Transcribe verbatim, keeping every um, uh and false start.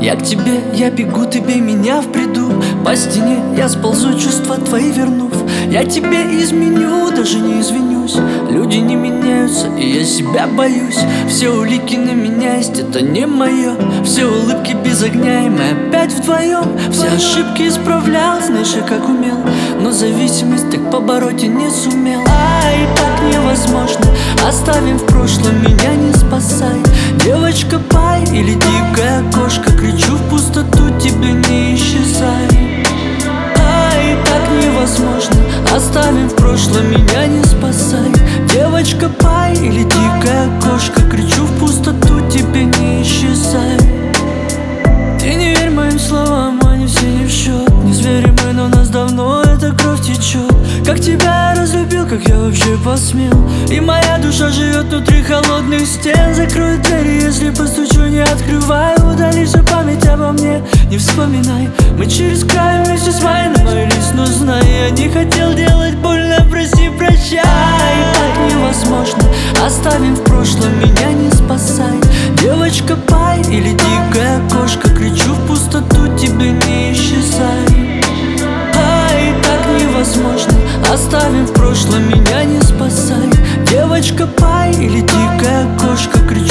Я к тебе, я бегу, ты бей меня в бреду. По стене я сползу, чувства твои вернув. Я тебе изменю, даже не извинюсь. Люди не меняются, и я себя боюсь. Все улики на меня есть, это не мое. Все улыбки без огня, и мы опять вдвоем. Все ошибки исправлял, знаешь, я как умел. Но зависимость так побороть и не сумел. А и так невозможно, оставим в прошлом, меня не спасай. Девочка пай или дикая кошка, кричу в пустоту, тебе не исчезай. А и так невозможно, оставим в прошлом, меня не спасай. Девочка пай или дикая кошка, кричу в пустоту, тебе не исчезай. Ты не верь моим словам, они все не в счет. Не звери мы, но нас давно эта кровь течет. Как тебя я разлюбил, как я вообще посмел. И моя душа живет внутри холодных стен. Закрою двери, если постучу, не открывай. Удали всю память обо мне, не вспоминай. Мы через край вместе с вами намылились, но знай, я не хотел делать больно, прости, прощай. Так невозможно, оставим в прошлом, меня не спасай. Девочка пай или дикая кошка, кричу в пустоту, тебе не исчезай. А и так невозможно, оставим в прошлом, меня не спасай. Девочка пай или дикая кошка, кричу